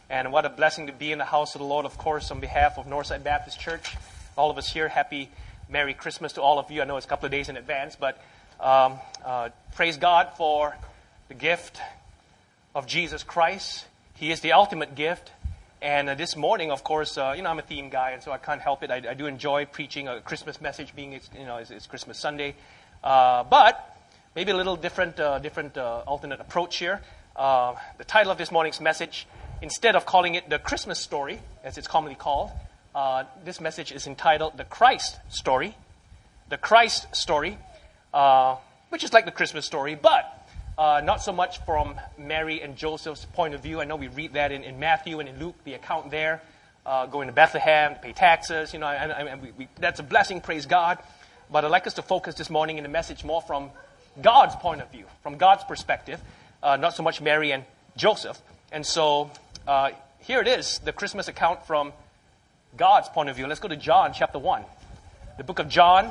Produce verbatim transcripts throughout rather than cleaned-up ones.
And what a blessing to be in the house of the Lord, of course, on behalf of Northside Baptist Church. All of us here, happy Merry Christmas to all of you. I know it's a couple of days in advance, but um, uh, praise God for the gift of Jesus Christ. He is the ultimate gift. And uh, this morning, of course, uh, you know, I'm a theme guy, and so I can't help it. I, I do enjoy preaching a Christmas message, being it's, you know, it's, it's Christmas Sunday. Uh, but maybe a little different, uh, different uh, alternate approach here. Uh, the title of this morning's message, instead of calling it the Christmas story, as it's commonly called, uh, this message is entitled The Christ Story. The Christ Story, uh, which is like the Christmas story, but uh, not so much from Mary and Joseph's point of view. I know we read that in, in Matthew and in Luke, the account there, uh, going to Bethlehem to pay taxes. You know, and, and we, we, that's a blessing, praise God. But I'd like us to focus this morning in the message more from God's point of view, from God's perspective, uh, not so much Mary and Joseph. And so uh, here it is, the Christmas account from God's point of view. Let's go to John chapter one. The book of John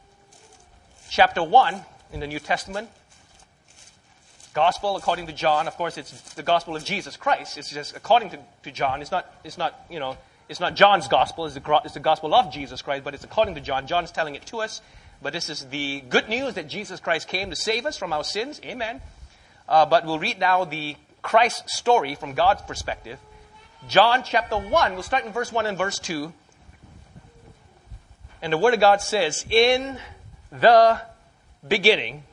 chapter one in the New Testament. Gospel according to John. Of course, it's the gospel of Jesus Christ. It's just according to, to John. It's not, it's not, you know, it's not John's gospel. It's the, it's the gospel of Jesus Christ, but it's according to John. John's telling it to us. But this is the good news that Jesus Christ came to save us from our sins. Amen. Uh, but we'll read now the Christ story from God's perspective. John chapter one, we'll start in verse one and verse two. And the Word of God says, in the beginning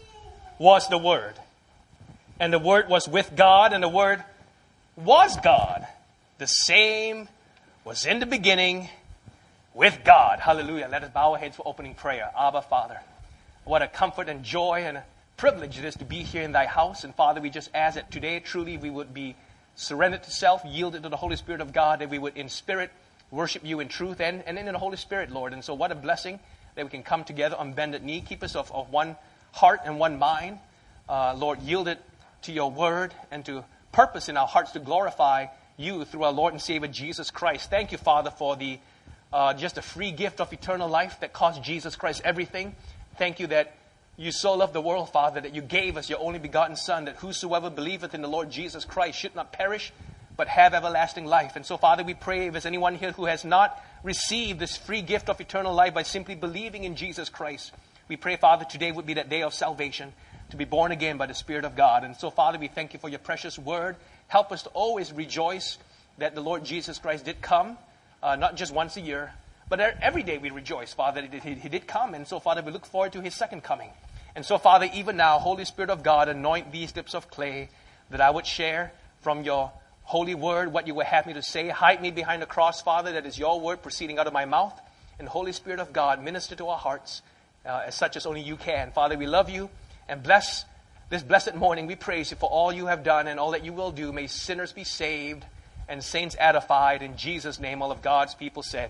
was the Word. And the Word was with God, and the Word was God. The same was in the beginning with God. Hallelujah. Let us bow our heads for opening prayer. Abba, Father, what a comfort and joy and a privilege it is to be here in Thy house. And Father, we just ask that today truly we would be surrendered to self, yielded to the Holy Spirit of God, that we would in spirit worship You in truth and, and in the Holy Spirit, Lord. And so what a blessing that we can come together on bended knee. Keep us of, of one heart and one mind. Uh, Lord, yielded to Your word and to purpose in our hearts to glorify You through our Lord and Savior Jesus Christ. Thank You, Father, for the uh, just a free gift of eternal life that cost Jesus Christ everything. Thank You that You so loved the world, Father, that You gave us Your only begotten Son, that whosoever believeth in the Lord Jesus Christ should not perish, but have everlasting life. And so, Father, we pray if there's anyone here who has not received this free gift of eternal life by simply believing in Jesus Christ, we pray, Father, today would be that day of salvation, to be born again by the Spirit of God. And so, Father, we thank You for Your precious word. Help us to always rejoice that the Lord Jesus Christ did come, uh, not just once a year, but every day we rejoice, Father, that he, he did come. And so, Father, we look forward to His second coming. And so, Father, even now, Holy Spirit of God, anoint these lips of clay that I would share from Your holy word what You would have me to say. Hide me behind the cross, Father, that is Your word proceeding out of my mouth. And Holy Spirit of God, minister to our hearts uh, as such as only You can. Father, we love You and bless this blessed morning. We praise You for all You have done and all that You will do. May sinners be saved and saints edified. In Jesus' name, all of God's people said,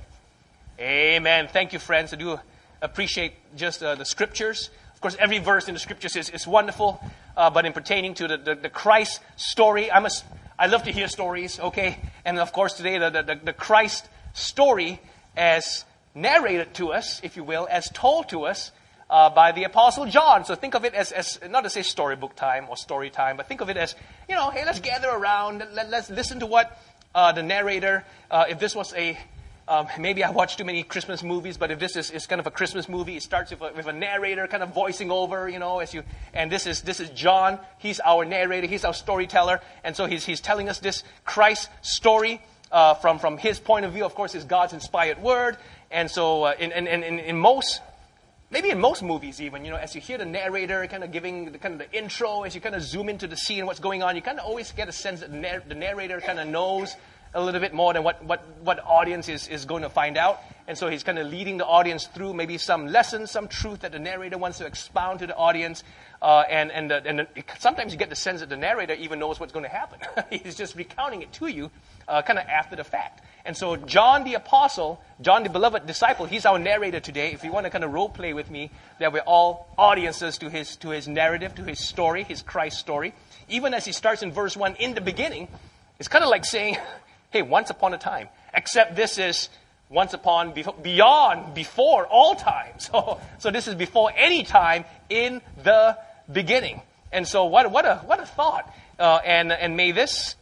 amen. Thank you, friends. I do appreciate just uh, the scriptures. Of course, every verse in the scriptures is, is wonderful, uh, but in pertaining to the, the, the Christ story, I'm a, I love to hear stories, okay? And of course, today, the, the, the Christ story as narrated to us, if you will, as told to us uh, by the Apostle John. So think of it as, as, not to say storybook time or story time, but think of it as, you know, hey, let's gather around, let, let's listen to what uh, the narrator, uh, if this was a Um, maybe I watch too many Christmas movies, but if this is, is kind of a Christmas movie, it starts with a, with a narrator kind of voicing over, you know, as you, and this is, this is John. He's our narrator. He's our storyteller. And so he's, he's telling us this Christ story, uh, from, from his point of view. Of course, it's God's inspired word. And so, uh, in, in, in, in most, maybe in most movies even, you know, as you hear the narrator kind of giving the kind of the intro, as you kind of zoom into the scene, what's going on, you kind of always get a sense that the, narr- the narrator kind of knows a little bit more than what, what, what audience is, is going to find out. And so he's kind of leading the audience through maybe some lessons, some truth that the narrator wants to expound to the audience. Uh, and and, the, and the, sometimes you get the sense that the narrator even knows what's going to happen. He's just recounting it to you uh, kind of after the fact. And so John the Apostle, John the beloved disciple, he's our narrator today. If you want to kind of role play with me, that we're all audiences to his, to his narrative, to his story, his Christ story. Even as he starts in verse one, in the beginning, it's kind of like saying, hey, once upon a time. Except this is once upon, beyond, before all time. So, so this is before any time, in the beginning. And so what, what a what a thought. Uh, and and may this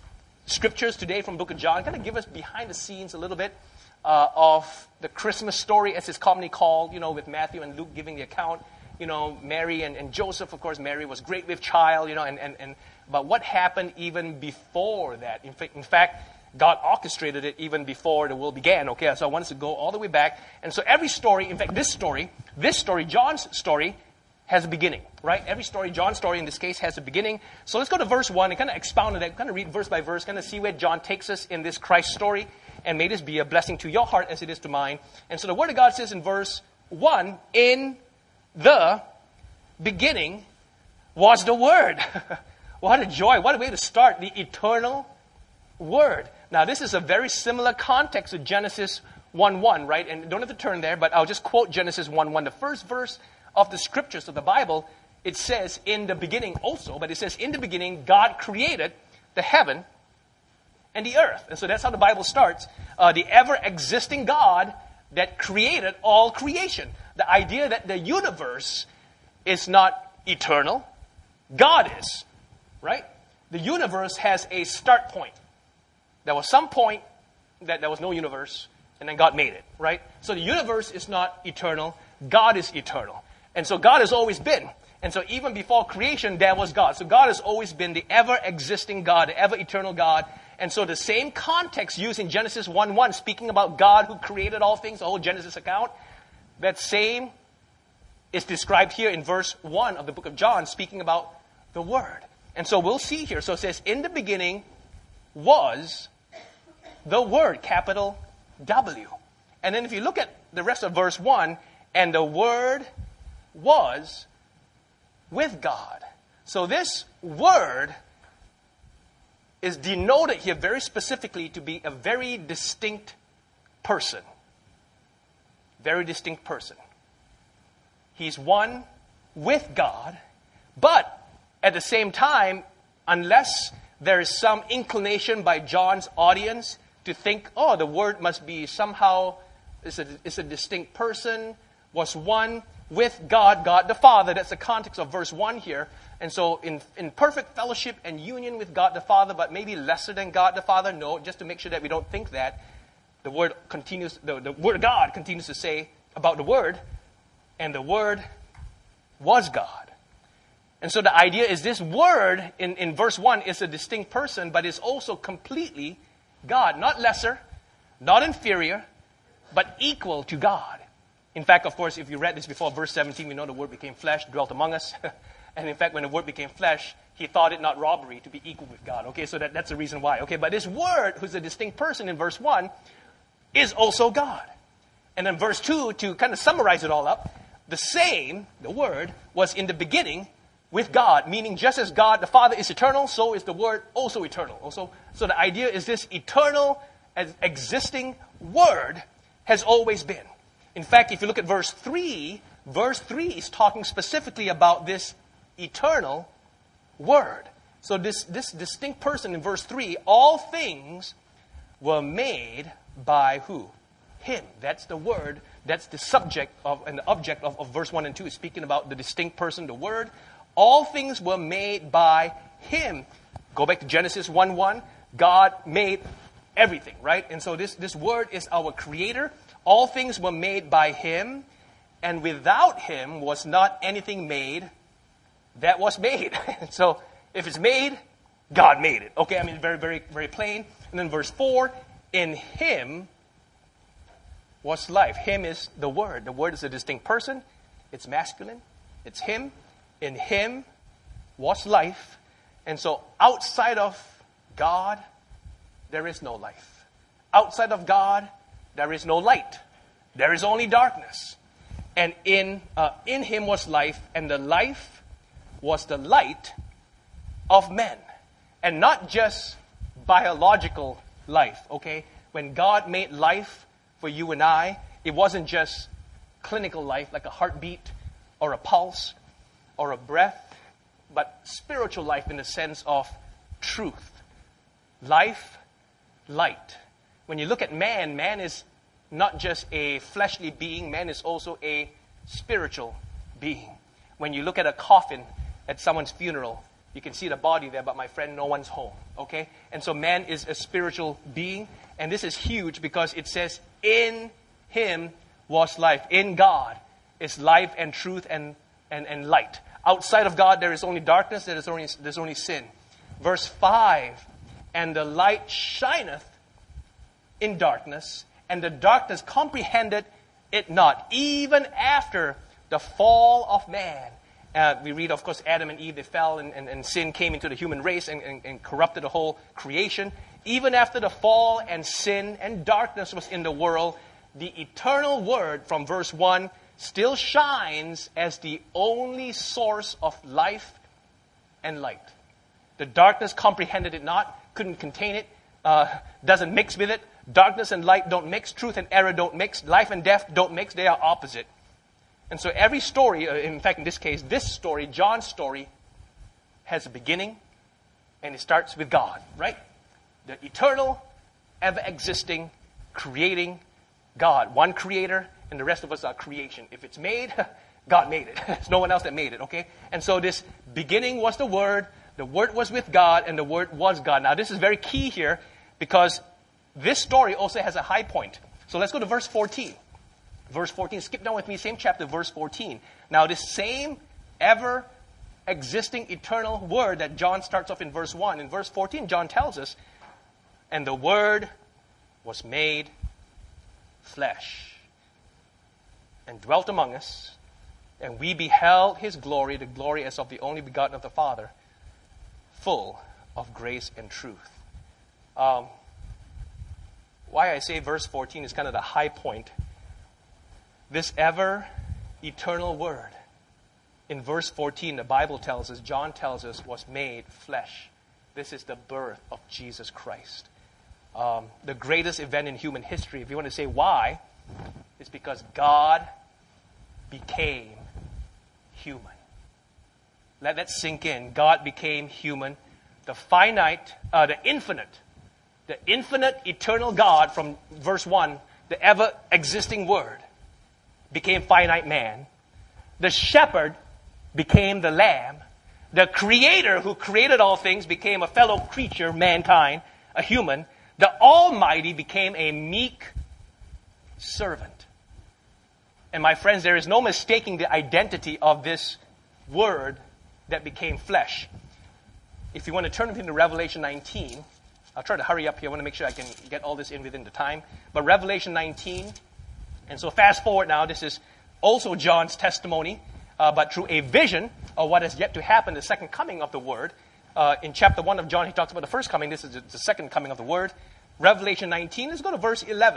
scriptures today from the book of John, kind of give us behind the scenes a little bit uh, of the Christmas story, as it's commonly called, you know, with Matthew and Luke giving the account. You know, Mary and, and Joseph, of course, Mary was great with child, you know, and, and, and but what happened even before that? In, fa- in fact, God orchestrated it even before the world began, okay? So I want us to go all the way back. And so every story, in fact, this story, this story, John's story, has a beginning, right? Every story, John's story in this case, has a beginning. So let's go to verse one and kind of expound on that, kind of read verse by verse, kind of see where John takes us in this Christ story. And may this be a blessing to your heart as it is to mine. And so the Word of God says in verse one, in the beginning was the Word. What a joy. What a way to start. The eternal Word. Now, this is a very similar context to Genesis one one, right? And don't have to turn there, but I'll just quote Genesis one one. The first verse of the scriptures of the Bible, it says in the beginning also, but it says in the beginning God created the heaven and the earth. And so that's how the Bible starts. Uh, the ever-existing God that created all creation. The idea that the universe is not eternal. God is, right? The universe has a start point. There was some point that there was no universe, and then God made it, right? So the universe is not eternal. God is eternal. And so God has always been. And so even before creation, there was God. So God has always been the ever-existing God, the ever-eternal God. And so the same context used in Genesis one one, speaking about God who created all things, the whole Genesis account, that same is described here in verse one of the book of John, speaking about the Word. And so we'll see here. So it says, in the beginning was the Word, capital W. And then if you look at the rest of verse one, and the Word was with God. So this Word is denoted here very specifically to be a very distinct person. Very distinct person. He's one with God, but at the same time, unless there is some inclination by John's audience to think, oh, the Word must be somehow, is a, is a distinct person, was one with God, God the Father. That's the context of verse one here. And so in, in perfect fellowship and union with God the Father, but maybe lesser than God the Father. No, just to make sure that we don't think that. The Word continues, the, the Word of God continues to say about the Word, and the Word was God. And so the idea is this Word in, in verse one is a distinct person, but is also completely God. Not lesser, not inferior, but equal to God. In fact, of course, if you read this before verse seventeen, we know the Word became flesh, dwelt among us. And in fact, when the Word became flesh, He thought it not robbery to be equal with God. Okay, so that, that's the reason why. Okay, but this Word, who's a distinct person in verse one, is also God. And then verse two, to kind of summarize it all up, the same, the Word, was in the beginning with God, meaning just as God the Father is eternal, so is the Word also eternal. Also, so the idea is this eternal, existing Word has always been. In fact, if you look at verse three, verse three is talking specifically about this eternal Word. So this, this distinct person in verse three, all things were made by who? Him. That's the Word. That's the subject of and the object of, of verse one and two is speaking about the distinct person, the Word. All things were made by Him. Go back to Genesis one one. God made everything, right? And so this, this Word is our Creator. All things were made by Him, and without Him was not anything made that was made. So if it's made, God made it. Okay, I mean, very, very, very plain. And then verse four, in Him was life. Him is the Word. The Word is a distinct person. It's masculine. It's Him. In Him was life. And so outside of God, there is no life. Outside of God, there is no light. There is only darkness. And in uh, in Him was life, and the life was the light of men. And not just biological life, okay? When God made life for you and I, it wasn't just clinical life, like a heartbeat or a pulse or a breath, but spiritual life in the sense of truth. Life, light. When you look at man, man is not just a fleshly being, man is also a spiritual being. When you look at a coffin at someone's funeral, You can see the body there, but my friend, no one's home. Okay? And so man is a spiritual being. And this is huge because it says, in him was life. In God is life and truth and, and, and light. Outside of God, there is only darkness, there is only, there's only sin. Verse five, and the light shineth in darkness, and the darkness comprehended it not, even after the fall of man. Uh, we read, of course, Adam and Eve, they fell, and, and, and sin came into the human race and, and, and corrupted the whole creation. Even after the fall and sin and darkness was in the world, the eternal word from verse one still shines as the only source of life and light. The darkness comprehended it not, couldn't contain it, uh, doesn't mix with it. Darkness and light don't mix. Truth and error don't mix. Life and death don't mix. They are opposite. And so every story, uh, in fact, in this case, this story, John's story, has a beginning, and it starts with God, right? The eternal, ever-existing, creating God. One creator, and the rest of us are creation. If it's made, God made it. There's no one else that made it, okay? And so this beginning was the Word, the Word was with God, and the Word was God. Now this is very key here, because this story also has a high point. So let's go to verse fourteen. Verse fourteen, skip down with me, same chapter, verse fourteen. Now this same ever-existing eternal Word that John starts off in verse one. In verse fourteen, John tells us, and the Word was made flesh and dwelt among us, and we beheld his glory, the glory as of the only begotten of the Father, full of grace and truth. Um, why I say verse fourteen is kind of the high point. This ever eternal Word, in verse fourteen, the Bible tells us, John tells us, was made flesh. This is the birth of Jesus Christ. Um, the greatest event in human history. If you want to say why, it's because God became human. Let that sink in. God became human. The finite, uh, the infinite, the infinite eternal God from verse one, the ever-existing Word, became finite man. The shepherd became the lamb. The creator who created all things became a fellow creature, mankind, a human. The Almighty became a meek servant. And my friends, there is no mistaking the identity of this Word that became flesh. If you want to turn with me to Revelation nineteen, I'll try to hurry up here. I want to make sure I can get all this in within the time. But Revelation nineteen, and so fast forward now, this is also John's testimony, uh, but through a vision of what has yet to happen, the second coming of the Word. Uh, in chapter one of John, he talks about the first coming. This is the second coming of the Word. Revelation nineteen, let's go to verse eleven.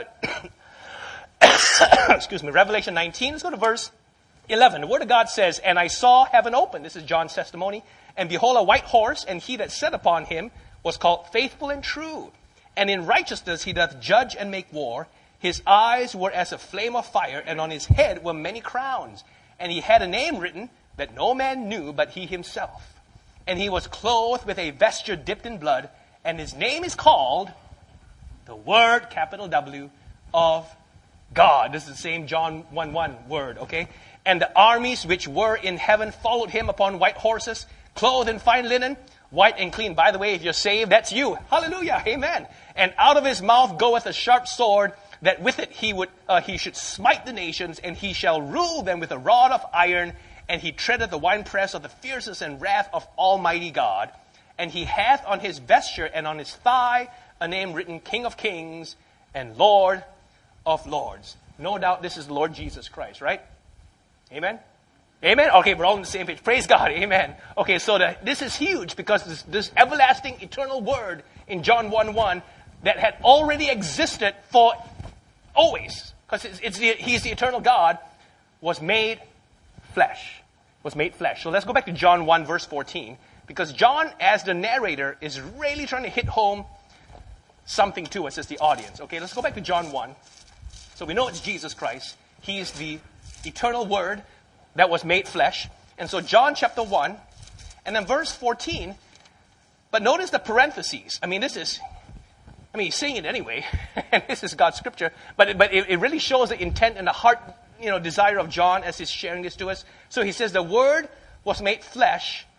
Excuse me, Revelation nineteen, let's go to verse eleven. The Word of God says, and I saw heaven open. This is John's testimony. And behold, a white horse, and he that sat upon him was called Faithful and True. And in righteousness he doth judge and make war. His eyes were as a flame of fire, and on his head were many crowns. And he had a name written that no man knew but he himself. And he was clothed with a vesture dipped in blood, and his name is called the Word, capital W, of God. This is the same John one one word, okay? And the armies which were in heaven followed him upon white horses, clothed in fine linen, white and clean. By the way, if you're saved, that's you. Hallelujah, amen. And out of his mouth goeth a sharp sword, that with it he would uh, he should smite the nations, and he shall rule them with a rod of iron, and he treadeth the winepress of the fierceness and wrath of Almighty God. And he hath on his vesture and on his thigh a name written, King of Kings and Lord of Lords. No doubt this is the Lord Jesus Christ, right? Amen? Amen? Okay, we're all on the same page. Praise God. Amen. Okay, so the, this is huge because this, this everlasting eternal Word in John one one that had already existed for always, because it's, it's the, he's the eternal God, was made flesh. Was made flesh. So let's go back to John one verse fourteen, because John, as the narrator, is really trying to hit home something to us as the audience. Okay, let's go back to John one. So we know it's Jesus Christ. He's the eternal Word that was made flesh. And so John chapter one, and then verse fourteen, but notice the parentheses. I mean, this is, I mean, he's saying it anyway, and this is God's scripture, but, but it, it really shows the intent and the heart, you know, desire of John as he's sharing this to us. So he says, the Word was made flesh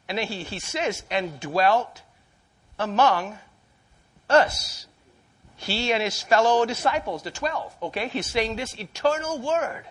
And then he, he says, and dwelt among us. He and his fellow disciples, the twelve, okay? He's saying this eternal word.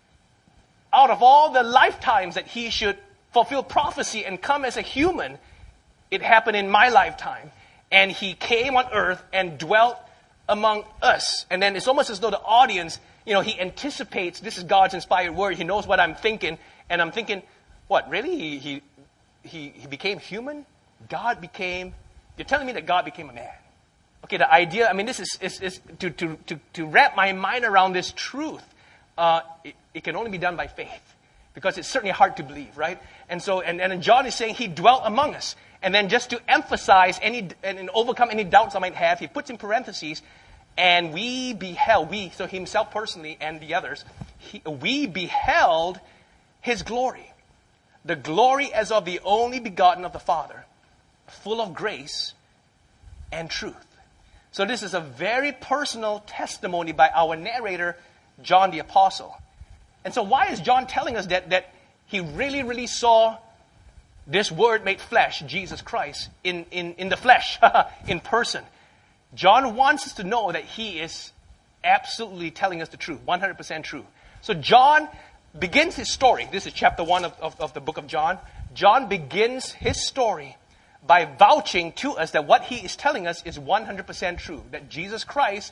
Out of all the lifetimes that he should fulfill prophecy and come as a human, it happened in my lifetime. And he came on earth and dwelt among us. And then it's almost as though the audience, you know, he anticipates this is God's inspired word. He knows what I'm thinking. And I'm thinking, what, really? He, he, he, he became human? God became, you're telling me that God became a man. Okay, the idea, I mean, this is, is, is to, to, to, to wrap my mind around this truth. Uh, it, it can only be done by faith. Because it's certainly hard to believe, right? And so, and, and John is saying he dwelt among us. And then just to emphasize any, and, and overcome any doubts I might have, he puts in parentheses, and we beheld, we, so himself personally and the others, he, we beheld his glory. The glory as of the only begotten of the Father, full of grace and truth. So this is a very personal testimony by our narrator, John the Apostle. And so why is John telling us that, that he really, really saw this word made flesh, Jesus Christ, in, in, in the flesh, in person? John wants us to know that he is absolutely telling us the truth, one hundred percent true. So John begins his story. This is chapter one of, of, of the book of John. John begins his story by vouching to us that what he is telling us is one hundred percent true, that Jesus Christ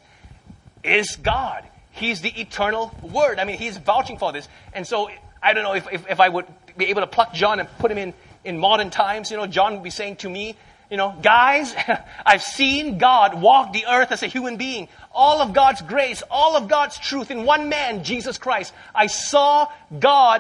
is God. He's the eternal Word. I mean, he's vouching for this. And so, I don't know if, if, if I would be able to pluck John and put him in, in modern times. You know, John would be saying to me, you know, guys, I've seen God walk the earth as a human being. All of God's grace, all of God's truth in one man, Jesus Christ. I saw God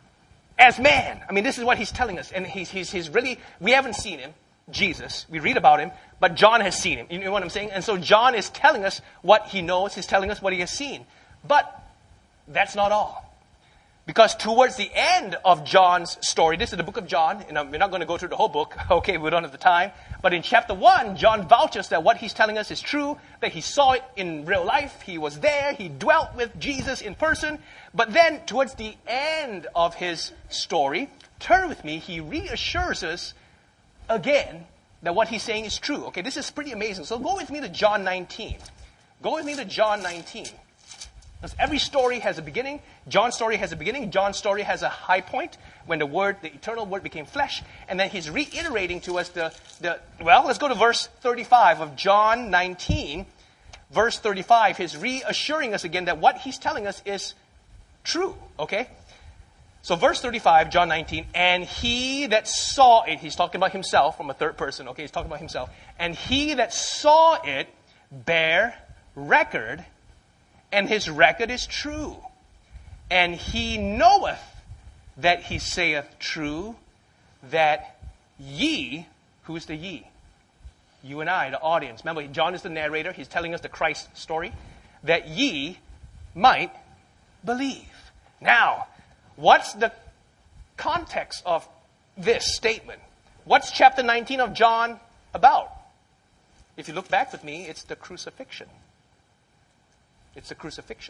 as man. I mean, this is what he's telling us. And he's, he's, he's really, we haven't seen him, Jesus. We read about him, but John has seen him. You know what I'm saying? And so John is telling us what he knows. He's telling us what he has seen. But that's not all. Because towards the end of John's story, this is the book of John, and we're not going to go through the whole book. Okay, we don't have the time. But in chapter one, John vouches that what he's telling us is true, that he saw it in real life. He was there. He dwelt with Jesus in person. But then towards the end of his story, turn with me, he reassures us again that what he's saying is true. Okay, this is pretty amazing. So go with me to John nineteen. Go with me to John nineteen. Because every story has a beginning. John's story has a beginning. John's story has a high point when the Word, the eternal Word became flesh. And then he's reiterating to us the, the well, let's go to verse thirty-five of John nineteen. Verse thirty-five, he's reassuring us again that what he's telling us is true. Okay? So verse thirty-five, John nineteen, and he that saw it, he's talking about himself from a third person. Okay, he's talking about himself. And he that saw it bare record, and his record is true. And he knoweth that he saith true, that ye, who's the ye? You and I, the audience. Remember, John is the narrator. He's telling us the Christ story. That ye might believe. Now, what's the context of this statement? What's chapter nineteen of John about? If you look back with me, it's the crucifixion. It's the crucifixion.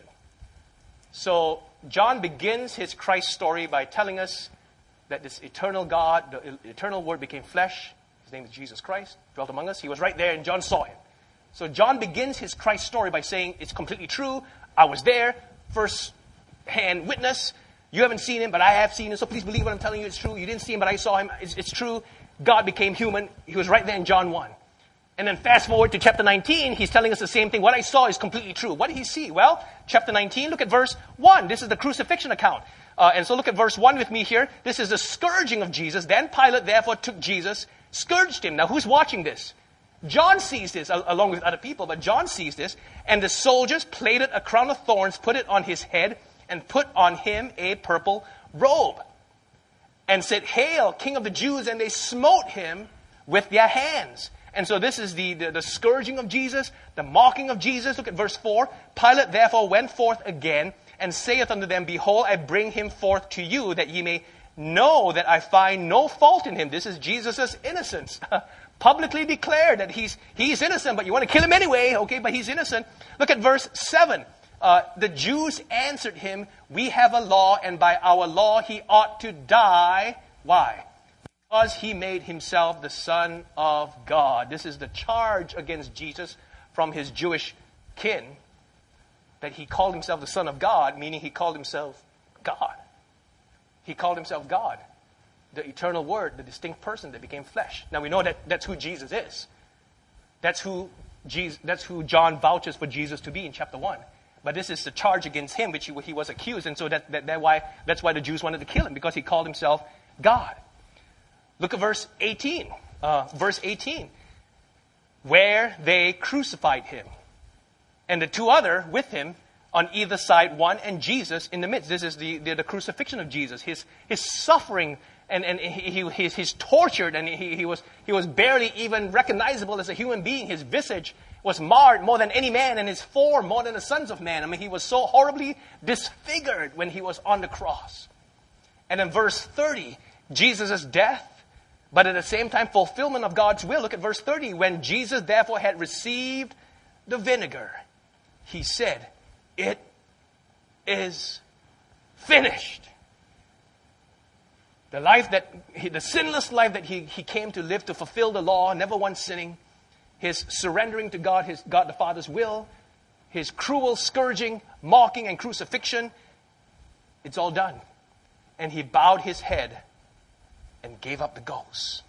So John begins his Christ story by telling us that this eternal God, the eternal Word became flesh. His name is Jesus Christ, dwelt among us. He was right there and John saw him. So John begins his Christ story by saying, it's completely true. I was there, first hand witness. You haven't seen him, but I have seen him. So please believe what I'm telling you. It's true. You didn't see him, but I saw him. It's, it's true. God became human. He was right there in John one. And then fast forward to chapter nineteen, he's telling us the same thing. What I saw is completely true. What did he see? Well, chapter nineteen, look at verse one. This is the crucifixion account. Uh, and so look at verse one with me here. This is the scourging of Jesus. Then Pilate therefore took Jesus, scourged him. Now who's watching this? John sees this along with other people, but John sees this. And the soldiers plaited a crown of thorns, put it on his head, and put on him a purple robe. And said, Hail, King of the Jews! And they smote him with their hands. And so this is the, the, the scourging of Jesus, the mocking of Jesus. Look at verse four. Pilate therefore went forth again, and saith unto them, Behold, I bring him forth to you, that ye may know that I find no fault in him. This is Jesus' innocence. Publicly declared that he's, he's innocent, but you want to kill him anyway. Okay, but he's innocent. Look at verse seven. Uh, the Jews answered him, We have a law, and by our law he ought to die. Why? because he made himself the Son of God. This is the charge against Jesus from his Jewish kin, that he called himself the Son of God, meaning he called himself God. He called himself God, the eternal Word, the distinct person that became flesh. Now we know that that's who Jesus is. That's who Jesus, that's who John vouches for Jesus to be in chapter one. But this is the charge against him, which he, he was accused, and so that, that, that why, that's why the Jews wanted to kill him, because he called himself God. Look at verse eighteen. Uh, verse eighteen. Where they crucified him, and the two other with him on either side, one and Jesus in the midst. This is the, the, the crucifixion of Jesus. His, his suffering, and, and he, he, he's, he's tortured, and he, he, was, he was barely even recognizable as a human being. His visage was marred more than any man, and his form more than the sons of man. I mean, he was so horribly disfigured when he was on the cross. And in verse thirty, Jesus' death, but at the same time, fulfillment of God's will. Look at verse thirty. When Jesus therefore had received the vinegar, he said, "It is finished." The life that, the sinless life that he, he came to live to fulfill the law, never once sinning, his surrendering to God, his God the Father's will, his cruel scourging, mocking, and crucifixion, it's all done. And he bowed his head and gave up the ghost.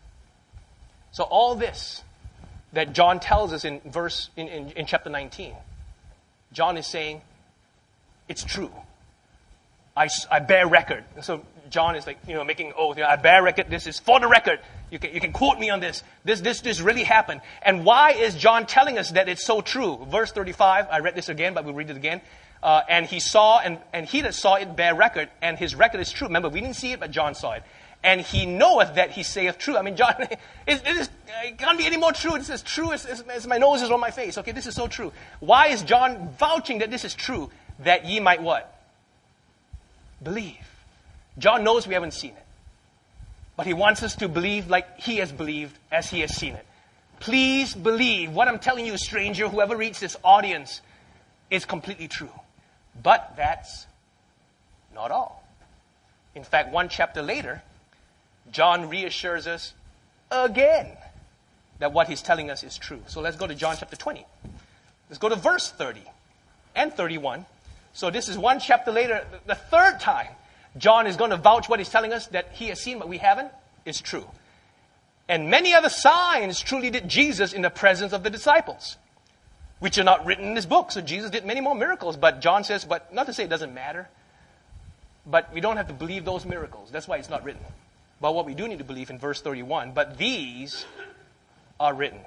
So all this that John tells us in verse in, in, in chapter nineteen, John is saying, it's true. I, I bear record. And so John is like, you know, making oath. You know, I bear record. This is for the record. You can, you can quote me on this. This, this, this really happened. And why is John telling us that it's so true? Verse thirty-five, I read this again, but we'll read it again. Uh, and he saw, and, and he that saw it bear record, and his record is true. Remember, we didn't see it, but John saw it. And he knoweth that he saith true. I mean, John, it, it, is, it can't be any more true. It's as true as, as, as my nose is on my face. Okay, this is so true. Why is John vouching that this is true? That ye might what? Believe. John knows we haven't seen it. But he wants us to believe like he has believed as he has seen it. Please believe. What I'm telling you, stranger, whoever reads this audience, is completely true. But that's not all. In fact, one chapter later, John reassures us again that what he's telling us is true. So let's go to John chapter twenty. Let's go to verse thirty and thirty-one. So this is one chapter later, the third time John is going to vouch what he's telling us that he has seen but we haven't is true. And many other signs truly did Jesus in the presence of the disciples, which are not written in this book. So Jesus did many more miracles, but John says, but not to say it doesn't matter, but we don't have to believe those miracles. That's why it's not written. But what we do need to believe in verse thirty-one, but these are written,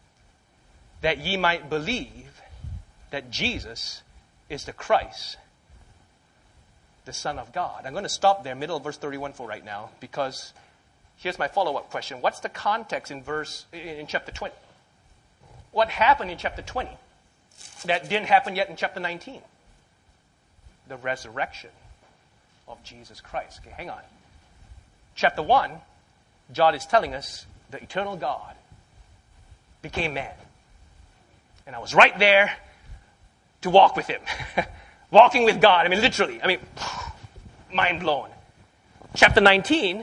that ye might believe that Jesus is the Christ, the Son of God. I'm going to stop there, middle of verse thirty-one for right now, because here's my follow-up question. What's the context in verse in chapter twenty? What happened in chapter twenty that didn't happen yet in chapter nineteen? The resurrection of Jesus Christ. Okay, hang on. Chapter one, John is telling us the eternal God became man. And I was right there to walk with him. Walking with God. I mean, literally. I mean, mind blown. Chapter nineteen,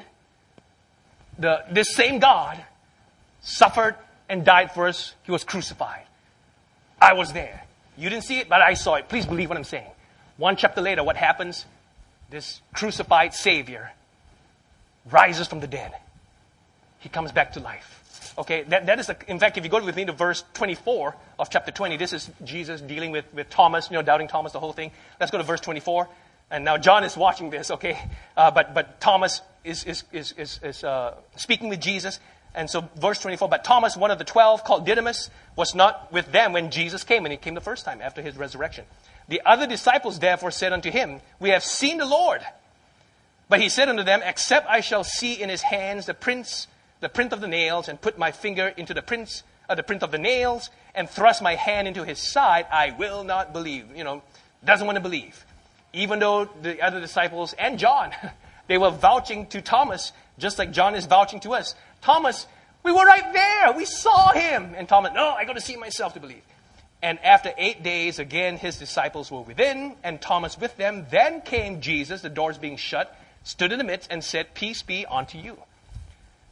the this same God suffered and died for us. He was crucified. I was there. You didn't see it, but I saw it. Please believe what I'm saying. One chapter later, what happens? This crucified Savior rises from the dead. He comes back to life. Okay, that, that is, a, in fact, if you go with me to verse twenty-four of chapter twenty, this is Jesus dealing with, with Thomas, you know, doubting Thomas, the whole thing. Let's go to verse twenty-four. And now John is watching this, okay? Uh, but but Thomas is, is, is, is, is uh, speaking with Jesus. And so verse twenty-four, but Thomas, one of the twelve, called Didymus, was not with them when Jesus came, and he came the first time after his resurrection. The other disciples therefore said unto him, we have seen the Lord. But he said unto them, except I shall see in his hands the prints, the print of the nails, and put my finger into the prints, uh, the print of the nails, and thrust my hand into his side, I will not believe. You know, doesn't want to believe. Even though the other disciples and John, they were vouching to Thomas, just like John is vouching to us. Thomas, we were right there. We saw him. And Thomas, no, I got to see myself to believe. And after eight days, again, his disciples were within, and Thomas with them. Then came Jesus, the doors being shut, stood in the midst, and said, peace be unto you.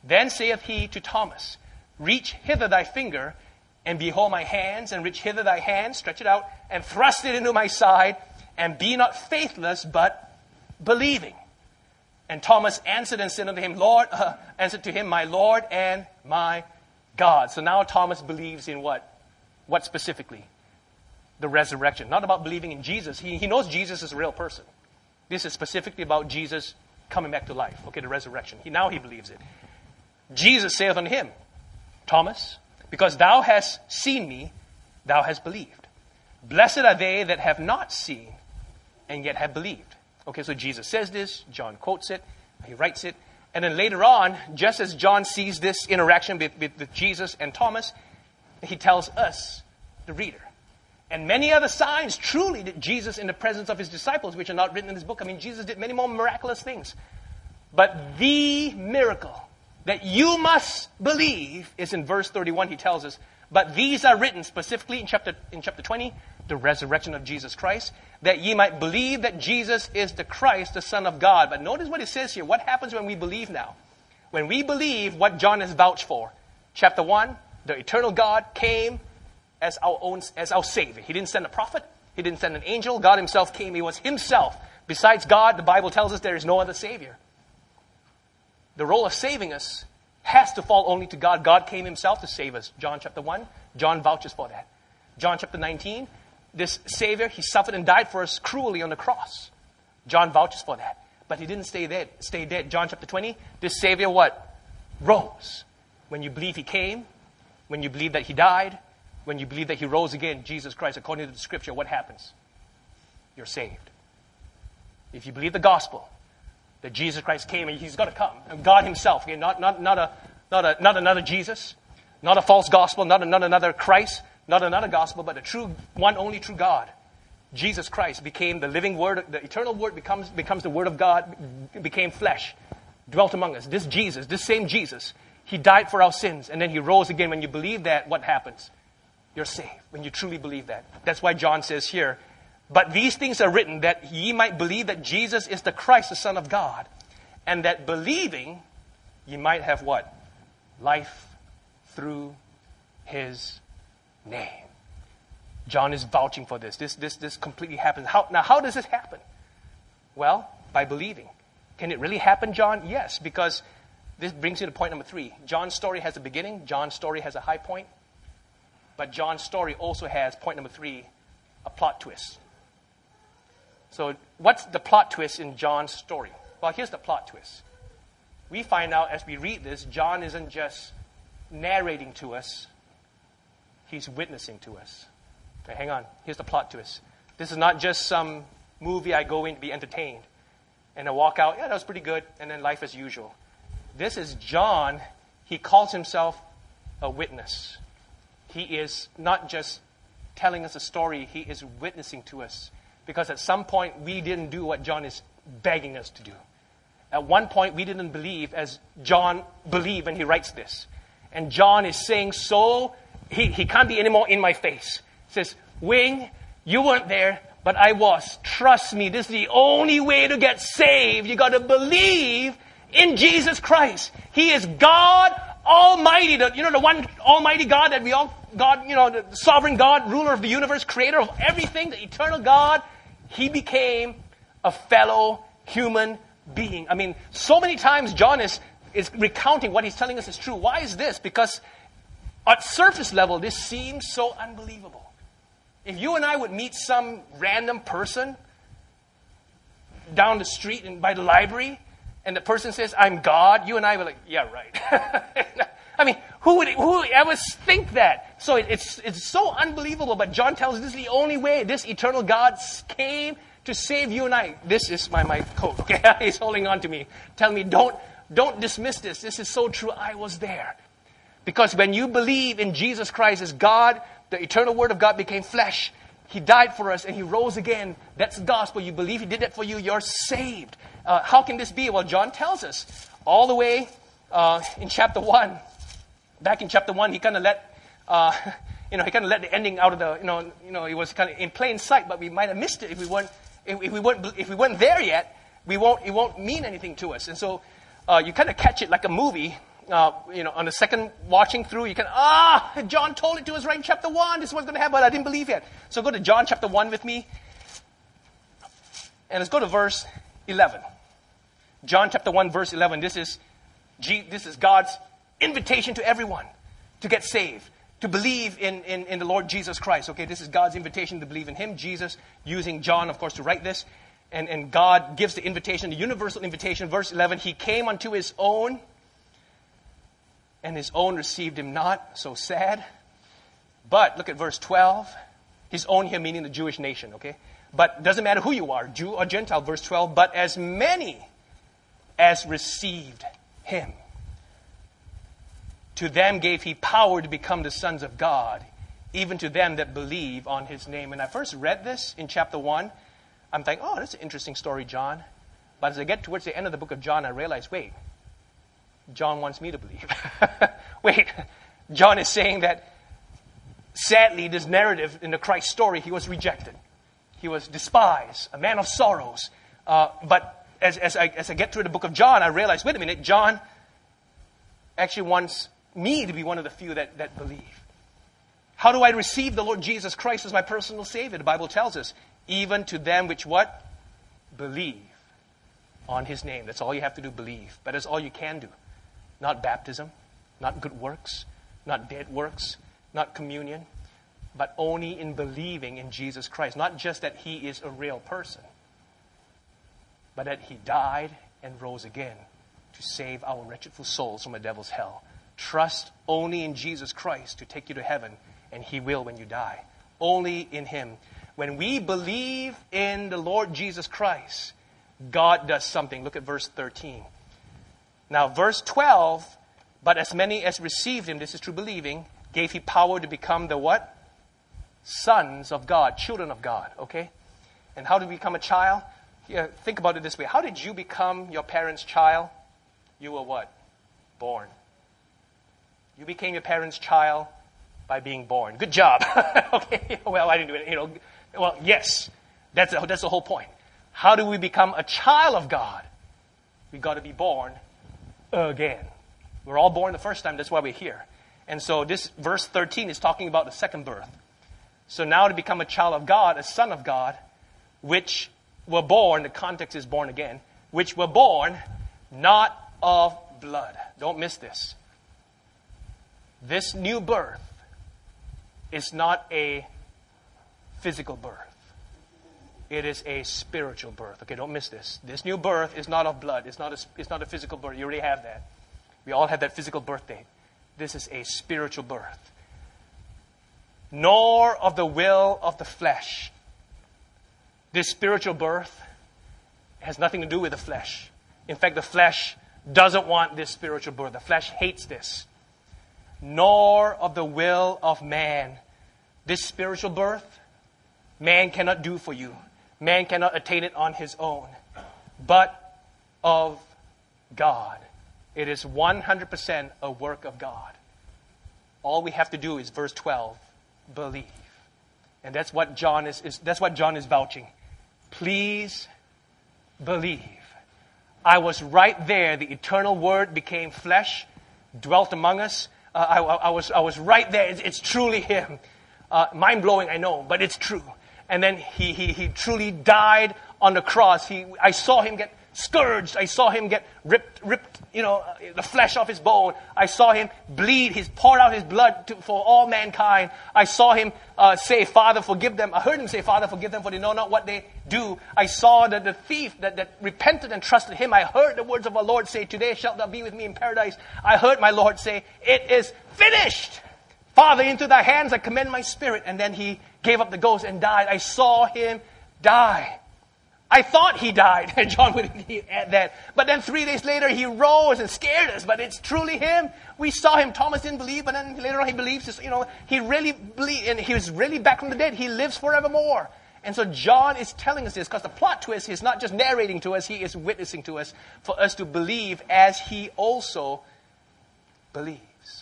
Then saith he to Thomas, reach hither thy finger, and behold my hands, and reach hither thy hand, stretch it out, and thrust it into my side, and be not faithless, but believing. And Thomas answered and said unto him, Lord, uh, answered to him, my Lord and my God. So now Thomas believes in what? What specifically? The resurrection. Not about believing in Jesus. He, he knows Jesus is a real person. This is specifically about Jesus coming back to life. Okay, the resurrection. He, now he believes it. Jesus saith unto him, Thomas, because thou hast seen me, thou hast believed. Blessed are they that have not seen, and yet have believed. Okay, so Jesus says this, John quotes it, he writes it, and then later on, just as John sees this interaction with, with, with Jesus and Thomas, he tells us, the reader. And many other signs truly did Jesus in the presence of his disciples, which are not written in this book. I mean, Jesus did many more miraculous things. But the miracle that you must believe is in verse thirty-one, he tells us. But these are written specifically in chapter, in chapter twenty, the resurrection of Jesus Christ, that ye might believe that Jesus is the Christ, the Son of God. But notice what it says here. What happens when we believe now? When we believe what John has vouched for. Chapter one, the eternal God came as our own, as our Savior. He didn't send a prophet. He didn't send an angel. God himself came. He was himself. Besides God, the Bible tells us there is no other Savior. The role of saving us has to fall only to God. God came himself to save us. John chapter one, John vouches for that. John chapter nineteen, this Savior, he suffered and died for us cruelly on the cross. John vouches for that. But he didn't stay dead. Stay dead. John chapter twenty, this Savior what? Rose. When you believe he came, when you believe that he died, when you believe that he rose again, Jesus Christ, according to the scripture, what happens? You're saved. If you believe the gospel, that Jesus Christ came and he's got to come. And God himself, okay, not, not, not, a, not, a, not another Jesus, not a false gospel, not, a, not another Christ, not another gospel, but the true, one only true God. Jesus Christ became the living word, the eternal word becomes, becomes the word of God, became flesh, dwelt among us. This Jesus, this same Jesus, he died for our sins and then he rose again. When you believe that, what happens? You're saved when you truly believe that. That's why John says here, but these things are written that ye might believe that Jesus is the Christ, the Son of God, and that believing ye might have what? Life through his name. John is vouching for this. This, this, this completely happens. How, now, how does this happen? Well, by believing. Can it really happen, John? Yes, because this brings you to point number three. John's story has a beginning. John's story has a high point. But John's story also has, point number three, a plot twist. So what's the plot twist in John's story? Well, here's the plot twist. We find out as we read this, John isn't just narrating to us. He's witnessing to us. Okay, hang on. Here's the plot twist. This is not just some movie I go in to be entertained. And I walk out, yeah, that was pretty good, and then life as usual. This is John. He calls himself a witness. He is not just telling us a story, he is witnessing to us. Because at some point, we didn't do what John is begging us to do. At one point, we didn't believe as John believed when he writes this. And John is saying so, he, he can't be anymore in my face. He says, Wing, you weren't there, but I was. Trust me, this is the only way to get saved. You got to believe in Jesus Christ. He is God Almighty, the, you know, the one Almighty God that we all, God, you know, the sovereign God, ruler of the universe, creator of everything, the eternal God. He became a fellow human being. I mean, so many times John is, is recounting what he's telling us is true. Why is this? Because at surface level, this seems so unbelievable. If you and I would meet some random person down the street and by the library, and the person says, I'm God, you and I were like, yeah, right. I mean, who would, who would ever think that? So it, it's, it's so unbelievable, but John tells us this is the only way this eternal God came to save you and I. This is my, my coat, okay? He's holding on to me. Tell me, don't, don't dismiss this. This is so true. I was there. Because when you believe in Jesus Christ as God, the eternal Word of God became flesh. He died for us and He rose again. That's the gospel. You believe He did that for you. You're saved. Uh, how can this be? Well, John tells us all the way uh, in chapter one. Back in chapter one, he kind of let, uh, you know, he kind of let the ending out of the, you know, you know, it was kind of in plain sight, but we might have missed it if we weren't, if, if we weren't, if we weren't there yet. We won't, it won't mean anything to us. And so uh, you kind of catch it like a movie uh, you know, on the second watching through, you can, ah, John told it to us right in chapter one. This is what's going to happen, but I didn't believe yet. So go to John chapter one with me. And let's go to verse eleven. John chapter one, verse eleven. This is, G, this is God's invitation to everyone to get saved, to believe in, in, in the Lord Jesus Christ. Okay, this is God's invitation to believe in Him. Jesus using John, of course, to write this. And, and God gives the invitation, the universal invitation. Verse eleven, He came unto His own, and His own received Him not. So sad. But, look at verse twelve. His own here meaning the Jewish nation, okay? But doesn't matter who you are, Jew or Gentile. Verse twelve, but as many as received Him, to them gave He power to become the sons of God, even to them that believe on His name. And I first read this in chapter one. I'm thinking, oh, that's an interesting story, John. But as I get towards the end of the book of John, I realize, wait, John wants me to believe. Wait, John is saying that, sadly, this narrative in the Christ story, He was rejected. He was despised, a man of sorrows. Uh, but as, as, I, as I get through the book of John, I realize, wait a minute, John actually wants me to be one of the few that, that believe. How do I receive the Lord Jesus Christ as my personal Savior? The Bible tells us, even to them which what? Believe on His name. That's all you have to do, believe. But that's all you can do. Not baptism, not good works, not dead works, not communion, but only in believing in Jesus Christ. Not just that He is a real person, but that He died and rose again to save our wretched souls from the devil's hell. Trust only in Jesus Christ to take you to heaven, and He will when you die. Only in Him. When we believe in the Lord Jesus Christ, God does something. Look at verse thirteen. Now, verse twelve, but as many as received Him, this is true believing, gave He power to become the what? Sons of God, children of God, okay? And how do we become a child? Yeah, think about it this way. How did you become your parents' child? You were what? Born. You became your parents' child by being born. Good job. Okay, well, I didn't do it, you know. Well, yes, that's the, that's the whole point. How do we become a child of God? We've got to be born again. We're all born the first time, that's why we're here. And so this verse thirteen is talking about the second birth. So now to become a child of God, a son of God, which were born, the context is born again, which were born not of blood. Don't miss this. This new birth is not a physical birth. It is a spiritual birth. Okay, don't miss this. This new birth is not of blood. It's not a, it's not a physical birth. You already have that. We all have that physical birth date. This is a spiritual birth. Nor of the will of the flesh. This spiritual birth has nothing to do with the flesh. In fact, the flesh doesn't want this spiritual birth. The flesh hates this. Nor of the will of man. This spiritual birth, man cannot do for you. Man cannot attain it on his own. But of God. It is one hundred percent a work of God. All we have to do is verse twelve, believe. And that's what John is, is that's what John is vouching. Please believe. I was right there. The eternal Word became flesh, dwelt among us. Uh, I, I was I was right there. It's, it's truly Him. Uh, mind-blowing, I know, but it's true. And then he, he, he truly died on the cross. He, I saw Him get scourged. I saw Him get ripped, ripped, you know, the flesh off His bone. I saw Him bleed. He's poured out His blood to, for all mankind. I saw Him uh, say, Father, forgive them. I heard Him say, Father, forgive them, for they know not what they do. I saw the, the thief that, that repented and trusted Him. I heard the words of our Lord say, today shalt thou be with me in paradise. I heard my Lord say, it is finished. Father, into thy hands I commend my spirit. And then He gave up the ghost and died. I saw Him die. I thought He died. And John would add that. But then three days later, He rose and scared us. But it's truly Him. We saw Him. Thomas didn't believe, but then later on He believes. You know, He really believed, and He was really back from the dead. He lives forevermore. And so John is telling us this because the plot twist is not just narrating to us, he is witnessing to us for us to believe as He also believes.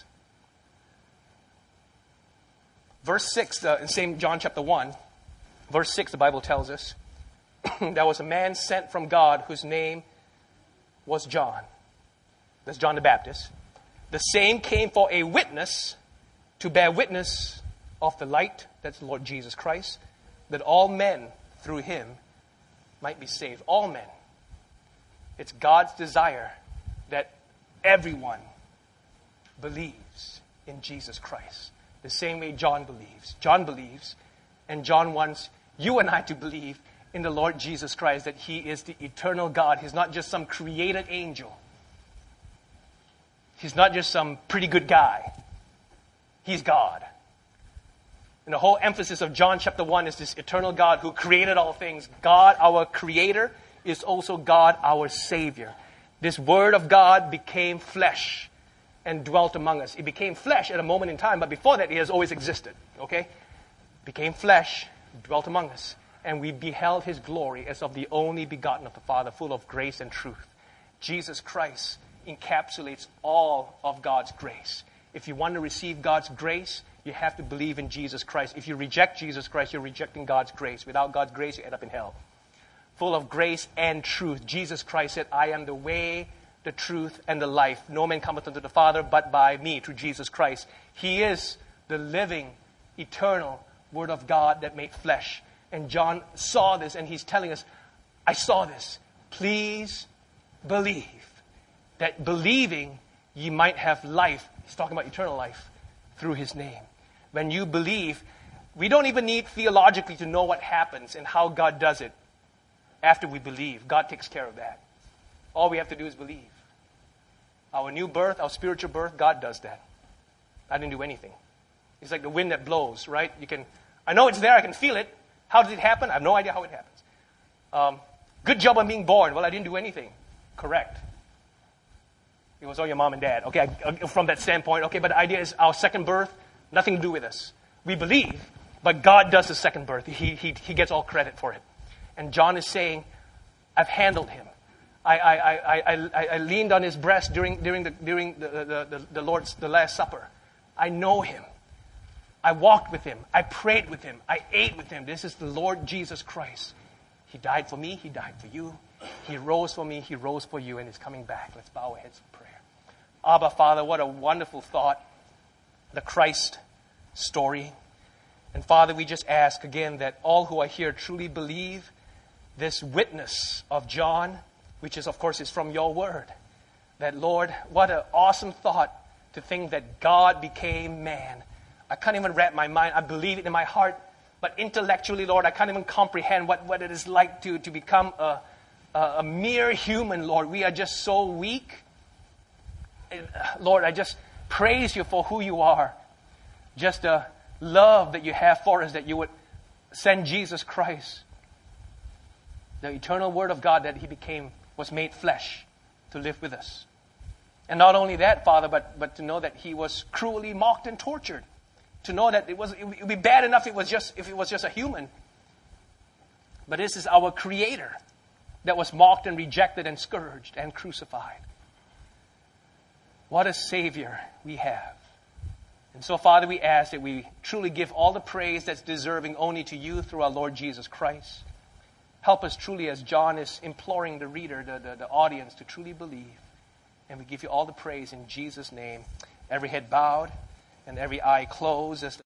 Verse six, uh, in same John chapter one, verse six, the Bible tells us, there was a man sent from God whose name was John. That's John the Baptist. The same came for a witness, to bear witness of the light, that's the Lord Jesus Christ, that all men through him might be saved. All men. It's God's desire that everyone believes in Jesus Christ. The same way John believes. John believes, and John wants you and I to believe in the Lord Jesus Christ, that he is the eternal God. He's not just some created angel. He's not just some pretty good guy. He's God. And the whole emphasis of John chapter one is this eternal God who created all things. God, our creator, is also God, our Savior. This Word of God became flesh and dwelt among us. It became flesh at a moment in time, but before that it has always existed. Okay? Became flesh, dwelt among us. And we beheld his glory as of the only begotten of the Father, full of grace and truth. Jesus Christ encapsulates all of God's grace. If you want to receive God's grace, you have to believe in Jesus Christ. If you reject Jesus Christ, you're rejecting God's grace. Without God's grace, you end up in hell. Full of grace and truth. Jesus Christ said, I am the way, the truth, and the life. No man cometh unto the Father but by me, through Jesus Christ. He is the living, eternal Word of God that made flesh. And John saw this, and he's telling us, I saw this. Please believe. That believing, ye might have life. He's talking about eternal life through his name. When you believe, we don't even need theologically to know what happens and how God does it. After we believe, God takes care of that. All we have to do is believe. Our new birth, our spiritual birth, God does that. I didn't do anything. It's like the wind that blows, right? You can, I know it's there, I can feel it. How did it happen? I have no idea how it happens. Um, good job on being born. Well, I didn't do anything. Correct. It was all your mom and dad. Okay, I, from that standpoint. Okay, but the idea is our second birth, nothing to do with us. We believe, but God does the second birth. He, he, he gets all credit for it. And John is saying, I've handled him. I, I, I, I, I, I leaned on his breast during, during, the, during the, the, the, the Lord's the Last Supper. I know him. I walked with him. I prayed with him. I ate with him. This is the Lord Jesus Christ. He died for me. He died for you. He rose for me. He rose for you, and is coming back. Let's bow our heads in prayer. Abba, Father, what a wonderful thought. The Christ story. And Father, we just ask again that all who are here truly believe this witness of John, which is, of course, is from your word. That, Lord, what an awesome thought to think that God became man. I can't even wrap my mind. I believe it in my heart. But intellectually, Lord, I can't even comprehend what, what it is like to, to become a, a, a mere human, Lord. We are just so weak. And, uh, Lord, I just praise you for who you are. Just the love that you have for us, that you would send Jesus Christ, the eternal Word of God, that he became, was made flesh to live with us. And not only that, Father, but, but to know that he was cruelly mocked and tortured. To know that it was, it would be bad enough if it was just, if it was just a human. But this is our Creator that was mocked and rejected and scourged and crucified. What a Savior we have. And so, Father, we ask that we truly give all the praise that's deserving only to you through our Lord Jesus Christ. Help us truly, as John is imploring the reader, the, the, the audience, to truly believe. And we give you all the praise in Jesus' name. Every head bowed and every eye closed as